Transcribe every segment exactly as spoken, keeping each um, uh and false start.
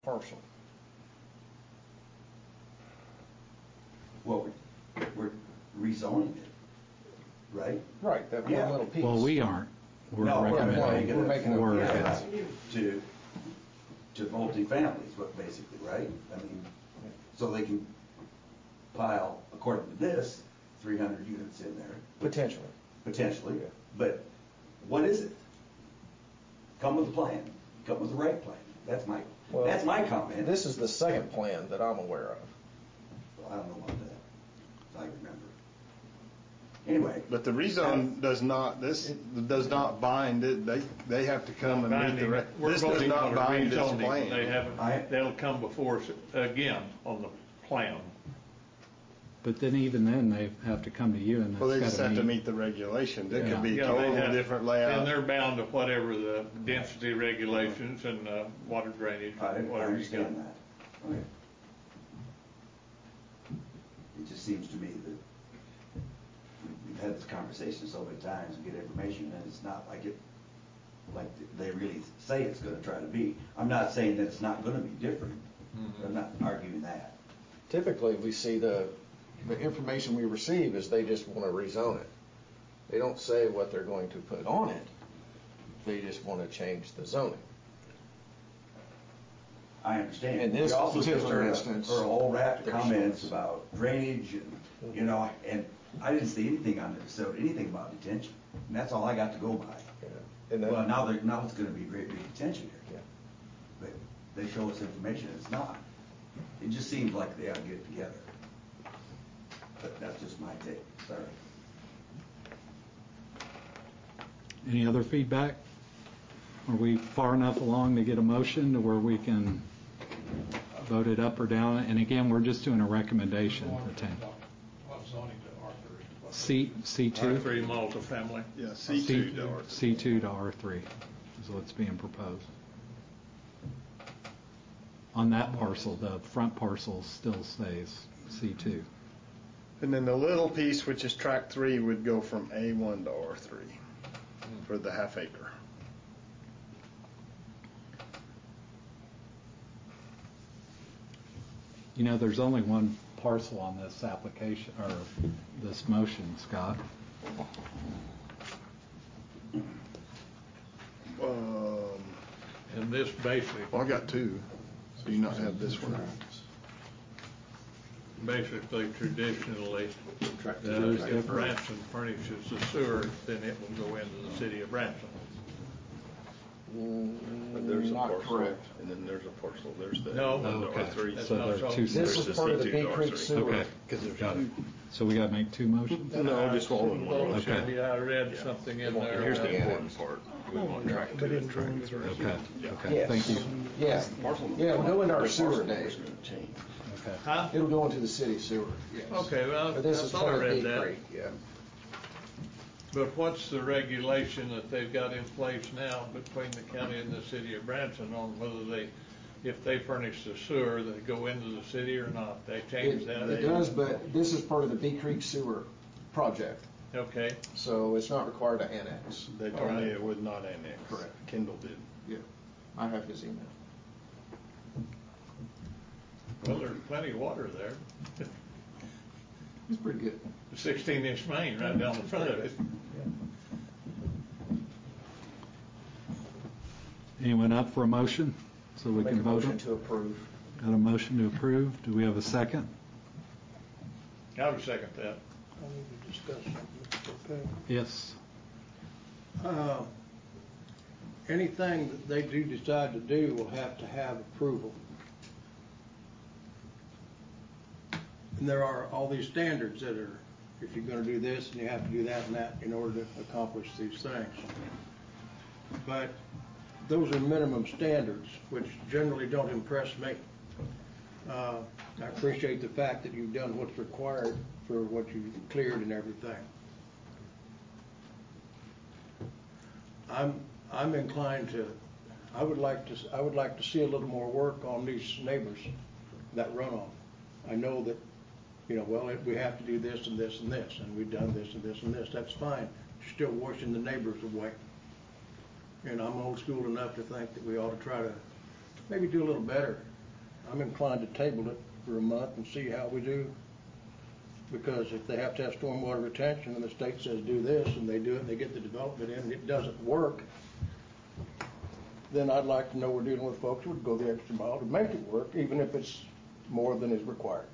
parcel. Well, we're rezoning it, right? Right, that one Yeah. little piece. Well, we aren't. We're No, we're recommending making we're making a- for Yeah, it. to, to multifamilies, what basically, right? I mean, so they can pile, according to this, three hundred units in there, Potentially. potentially. Yeah. But what is it? Come with a plan. Come with the right plan. That's my, Well, that's my comment. This is the second plan that I'm aware of. Well, I don't know about that. I remember. Anyway. But the rezone does not, this does not bind it, they, they have to come and meet the, re- We're this does voting not on a bind this rezoning. They plan. haven't, I- they'll come before us again on the plan. But then even then, they have to come to you and Well, they that's just got have to to meet. meet the regulations, it Yeah. could be Yeah, they totally have- different And layout. they're bound to whatever the density regulations and uh, water drainage, I, I whatever you got. understand that. Okay. It just seems to me that we've had this conversation so many times and get information, and it's not like it, like they really say it's gonna try to be. I'm not saying that it's not gonna be different. Mm-hmm. I'm not arguing that. Typically, we see the, the information we receive is they just want to rezone it. They don't say what they're going to put on it. They just want to change the zoning. I understand. In this We also just particular heard a- instance, heard a whole raft of there's- comments about drainage and, you know, and I didn't see anything on there, so anything about detention. And that's all I got to go by. Yeah. And then, Well, now, there- now it's gonna be great big detention Yeah. here. But they show us information, it's not. It just seems like they ought to get it together. But that's just my take, sorry. Any other feedback? Are we far enough along to get a motion to where we can vote it up or down? And again, we're just doing a recommendation to ten. What zoning to R three? C, C two? R three multifamily. Yeah, C two to R three. C two to R three is what's being proposed. On that parcel, the front parcel still stays C two. And then the little piece, which is track three, would go from A one to R three for the half acre. You know, there's only one parcel on this application, or this motion, Scott. Um, And this basically, well, I got two. So you not have this one? basically traditionally, uh, There's if different- Branson furnishes the sewer, then it will go into the city of Branson. But there's a not parcel, correct. and then there's a parcel, there's the No. A one to R Okay. three. That's So not there are so- two This separate. is There's part of the C two Big to Creek R three. sewer. Okay, got it. So we got to make two motions? No, just all in one. Okay. Yeah, I read something in there. Here's the about- important part. We want track two and track three. Okay, okay, Yes. thank you. Yeah, yeah, it'll go into our sewer, Dave. Change. Okay. Huh? It'll go into the city sewer, yes. Okay, well, I But this is thought I part of read Big that. Creek, yeah. But what's the regulation that they've got in place now between the county and the city of Branson on whether they, if they furnish the sewer, they go into the city or not? They changed It that? it does, but this is part of the Big Creek sewer project, Okay, so it's not required to annex. They told me it would not annex. Correct. Kendall did. Yeah, I have his email. well, there's plenty of water there. It's pretty good. sixteen inch main right down the front of it. Anyone up for a motion? So we Make can a vote motion on? to approve. Got a motion to approve? Do we have a second? I would second that. I need to discuss something, okay? Yes. Uh, Anything that they do decide to do will have to have approval. And there are all these standards that are, if you're gonna do this, and you have to do that and that in order to accomplish these things. But those are minimum standards, which generally don't impress me. Uh, I appreciate the fact that you've done what's required for what you've cleared and everything. I'm, I'm inclined to, I would like to, I would like to see a little more work on these neighbors, that runoff. I know that, you know, well, we have to do this and this and this, and we've done this and this and this, that's fine. You're still washing the neighbors away. And I'm old school enough to think that we ought to try to maybe do a little better I'm inclined to table it for a month and see how we do. Because if they have to have stormwater retention and the state says do this and they do it and they get the development in and it doesn't work, then I'd like to know we're dealing with folks who would go the extra mile to make it work, even if it's more than is required.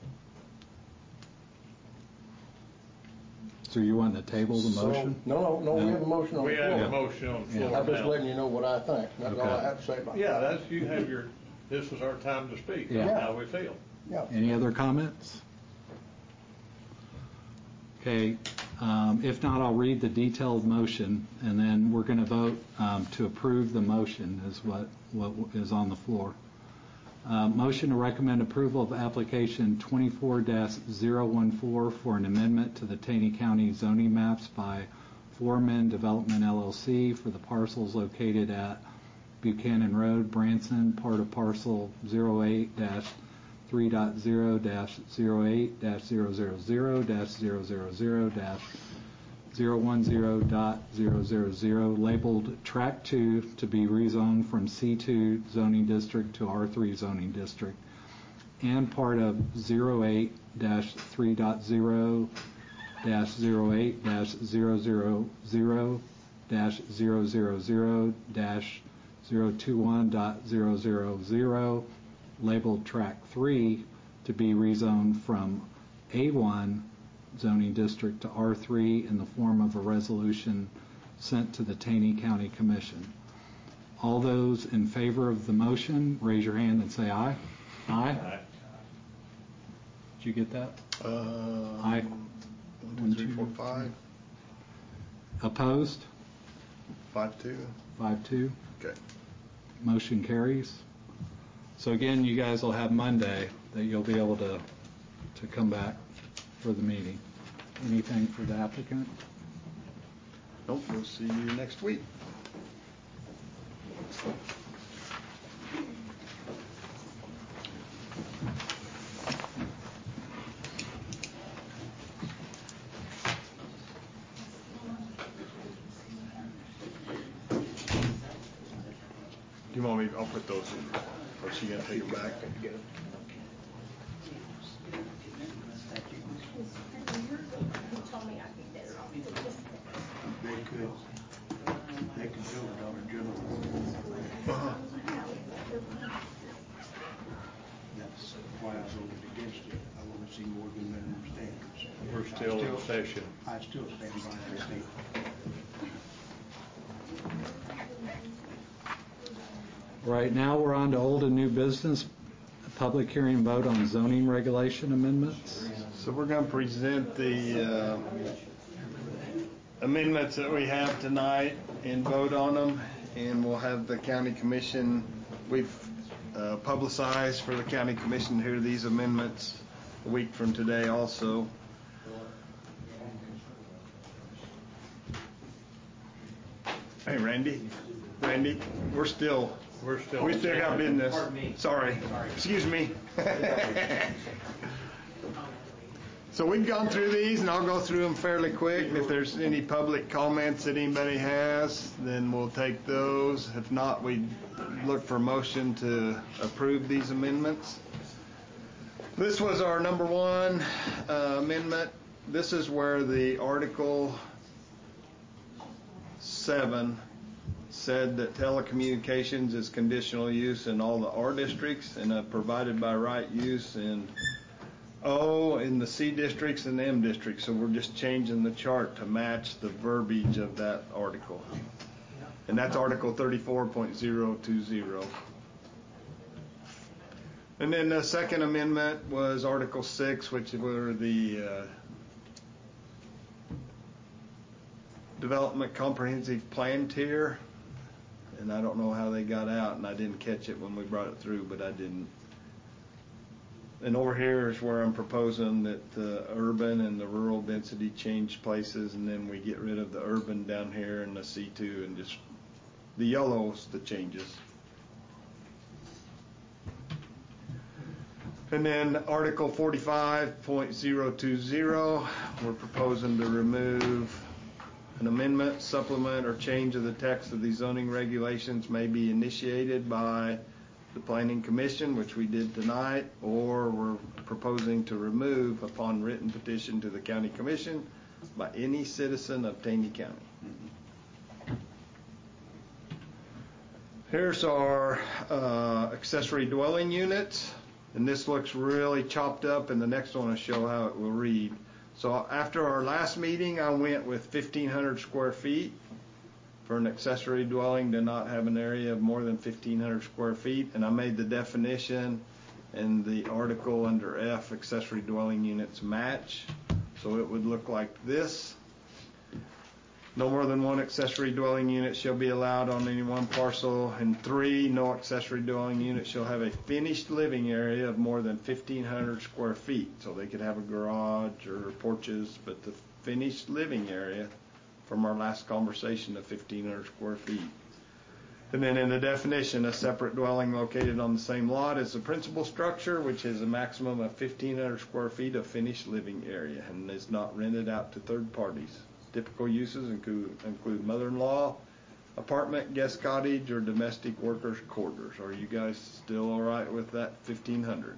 So you want to table the So- motion? No, no, no, we No. have a motion on the We floor. have a motion on the Yeah. floor I'm just now. letting you know what I think. That's all I Okay. have to say about that. Yeah, that's, you have your, this is our time to speak, Yeah. that's how we feel. Yeah. Any other comments? Okay, um, if not, I'll read the detailed motion, and then we're going to vote um, to approve the motion is what, what is on the floor. Uh, Motion to recommend approval of application twenty-four dash zero one four for an amendment to the Taney County zoning maps by Foreman Development L L C for the parcels located at Buchanan Road, Branson, part of parcel zero eight dash three dot zero dash zero eight dash zero zero zero dash zero zero zero dash zero one zero dot zero zero zero labeled track two to be rezoned from C two zoning district to R three zoning district, and part of zero eight dash three dot zero dash zero eight dash zero zero zero dash zero zero zero dash zero two one dot zero zero zero labeled track three to be rezoned from A one zoning district to R three in the form of a resolution sent to the Taney County Commission. All those in favor of the motion, raise your hand and say aye. Aye? Aye. Did you get that? Uh, Aye. One, two, three, four, five. Opposed? Five, two. Five, two. Okay. Motion carries. So again, you guys will have Monday that you'll be able to, to come back for the meeting. Anything for the applicant? Nope, we'll see you next week. Do you want me, I'll put those in, or is she gonna take them back? They could, they could build a Dollar General. Uh-huh. That's why I voted against it. I want to see more than minimum standards. We're still in session. I still stand by that statement. Right now, we're on to old and new business, public hearing vote on zoning regulation amendments. So we're going to present the uh, amendments that we have tonight and vote on them, and we'll have the county commission, we've uh, publicized for the county commission to hear these amendments a week from today also. Hey, Randy, Randy, we're still, We're still. we still got business. Sorry, excuse me. So we've gone through these, and I'll go through them fairly quick. And if there's any public comments that anybody has, then we'll take those. If not, we look for a motion to approve these amendments. This was our number one uh, amendment. This is where the Article seven said that telecommunications is conditional use in all the R districts and uh, provided by right use in O in the C districts and M districts. So we're just changing the chart to match the verbiage of that article. And that's Article thirty-four point zero two zero. And then the second amendment was Article six, which were the uh, Development Comprehensive Plan tier. And I don't know how they got out, and I didn't catch it when we brought it through, but I didn't. And over here is where I'm proposing that the urban and the rural density change places, and then we get rid of the urban down here and the C two, and just the yellow's the changes. And then Article forty-five point zero two zero, we're proposing to remove an amendment, supplement, or change of the text of these zoning regulations may be initiated by the planning commission, which we did tonight, or we're proposing to remove upon written petition to the county commission by any citizen of Taney County. Here's our uh, accessory dwelling units, and this looks really chopped up, and the next one will show how it will read. So after our last meeting, I went with fifteen hundred square feet for an accessory dwelling to not have an area of more than fifteen hundred square feet, and I made the definition and the article under F, accessory dwelling units, match. So it would look like this. No more than one accessory dwelling unit shall be allowed on any one parcel. And three, no accessory dwelling unit shall have a finished living area of more than fifteen hundred square feet. So they could have a garage or porches, but the finished living area from our last conversation of fifteen hundred square feet. And then in the definition, a separate dwelling located on the same lot as the principal structure, which has a maximum of fifteen hundred square feet of finished living area and is not rented out to third parties. Typical uses include, include mother-in-law, apartment, guest cottage, or domestic workers' quarters. Are you guys still all right with that fifteen hundred?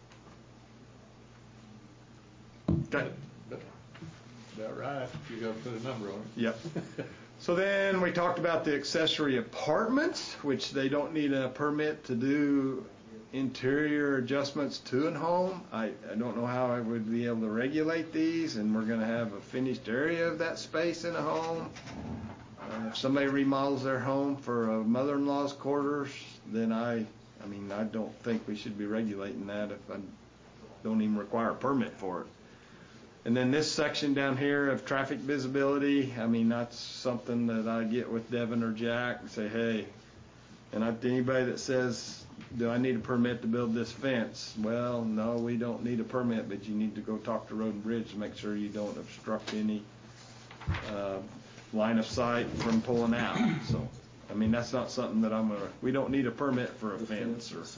Okay. About right, if you gotta put a number on it. Yep. So then we talked about the accessory apartments, which they don't need a permit to do interior adjustments to a home. I, I don't know how I would be able to regulate these, and we're going to have a finished area of that space in a home. Uh, if somebody remodels their home for a mother-in-law's quarters, then I, I mean, I don't think we should be regulating that if I don't even require a permit for it. And then this section down here of traffic visibility, I mean, that's something that I get with Devin or Jack and say, hey, and I, anybody that says, do I need a permit to build this fence? Well, no, we don't need a permit, but you need to go talk to Road and Bridge to make sure you don't obstruct any uh, line of sight from pulling out. So, I mean, that's not something that I'm going to, we don't need a permit for a fence or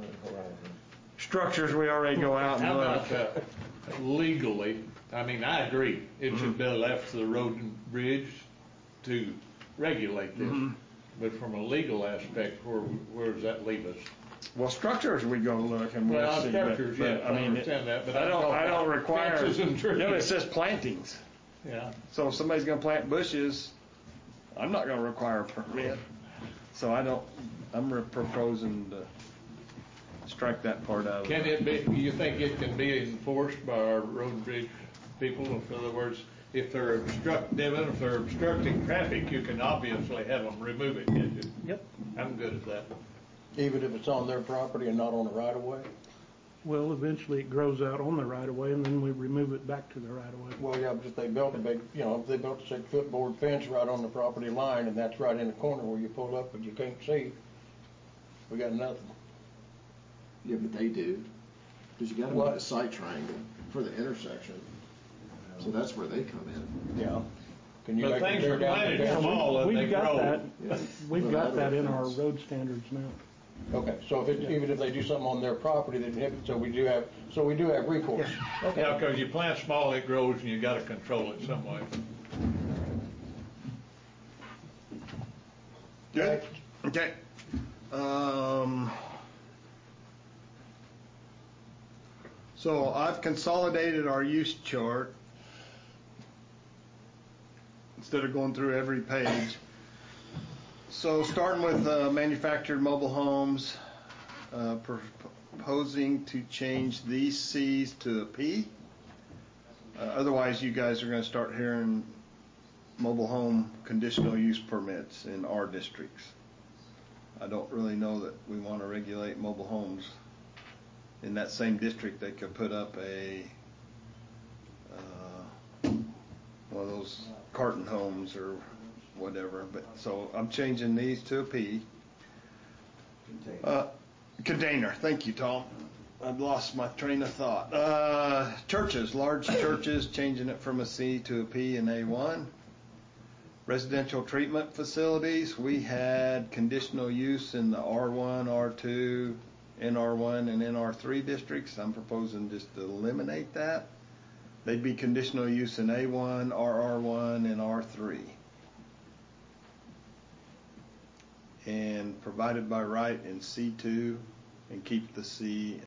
structures. We already go out and How look. about uh, legally, I mean, I agree, it should be left to the Road and Bridge to regulate this. Mhm. But from a legal aspect, where, where does that leave us? Well, structures we go look and we'll Well, see. structures, but, yeah, but, I I mean, understand that, but I I'm don't. talking I don't about require. fences and trees. Yeah, but it says plantings. Yeah. So if somebody's going to plant bushes, I'm not going to require a permit. So I don't. I'm re- proposing to strike that part out. Can of it be, you think it can be enforced by our road and bridge people? In other words, if they're obstructing, if they're obstructing traffic, you can obviously have them remove it, can't you? Yep. I'm good at that. Even if it's on their property and not on the right of way? Well, eventually it grows out on the right of way, and then we remove it back to the right of way. Well, yeah, but if they built a big, you know, if they built a six foot board fence right on the property line and that's right in the corner where you pull up and you can't see, we got nothing. Yeah, but they do, because you gotta What? make a sight triangle for the intersection. So that's where they come in. Yeah. Can you But make them things tear are down the planted fence? small and they We've got grow. that, Yeah. we've But got other that in our fence. road standards now. Okay, so if it, even if they do something on their property, then, if- so we do have, so we do have recourse. Okay. Yeah, because you plant small, it grows, and you gotta control it some way. Good. Okay. Um, so I've consolidated our use chart instead of going through every page. So starting with uh, manufactured mobile homes, uh, proposing to change these C's to a P. Uh, otherwise, you guys are going to start hearing mobile home conditional use permits in our districts. I don't really know that we want to regulate mobile homes. In that same district, they could put up a uh, one of those carton homes or whatever. But so I'm changing these to a P. Uh, container. Thank you, Tom. I've lost my train of thought. Uh, churches, large churches, changing it from a C to a P in A one. Residential treatment facilities, we had conditional use in the R one, R two, N R one, and N R three districts. I'm proposing just to eliminate that. They'd be conditional use in A one, R R one, and R three. and provided by right in C two and keep the C